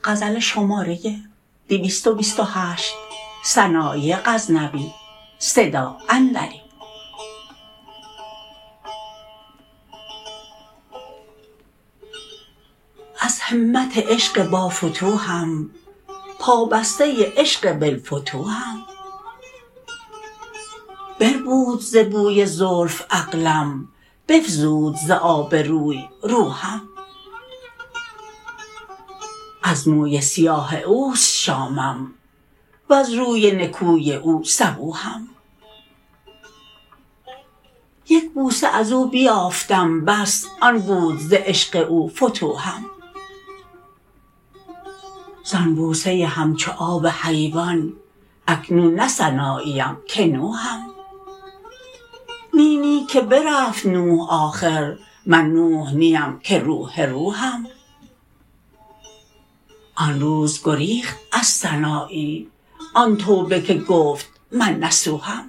از همت عشق بافتوحم، پابسته عشق بالفتوحم. بربود ز بوی زلف عقلم، بفزود ز آب روی روحم. از موی سیاه اوست شامم، وز روی نکوی او صبوحم. یک بوسه ازو بیافتم بس، آن بود ز عشق او فتوحم. زان بوسه همچو آب حیوان، اکنون نه سناییم که نوحم. نی نی که برفت نوح آخر، من نوح نیم که روح روحم. آن روز گریخت از سنایی، آن توبه که گفت من نصوحم.